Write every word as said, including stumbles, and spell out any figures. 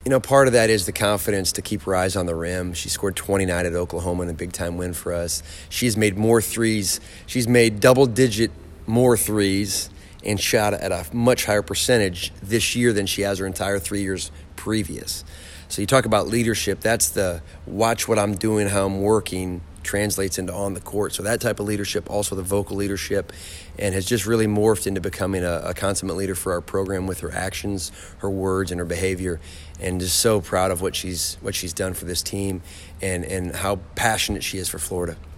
You know, part of that is the confidence to keep her eyes on the rim. She scored twenty-nine at Oklahoma in a big-time win for us. She's made more threes. She's made double-digit more threes and shot at a much higher percentage this year than she has her entire three years previous. So you talk about leadership. That's the watch what I'm doing, how I'm working, translates into on the court. So that type of leadership, also the vocal leadership, and has just really morphed into becoming a, a consummate leader for our program with her actions, her words, and her behavior. And just so proud of what she's what she's done for this team and, and how passionate she is for Florida.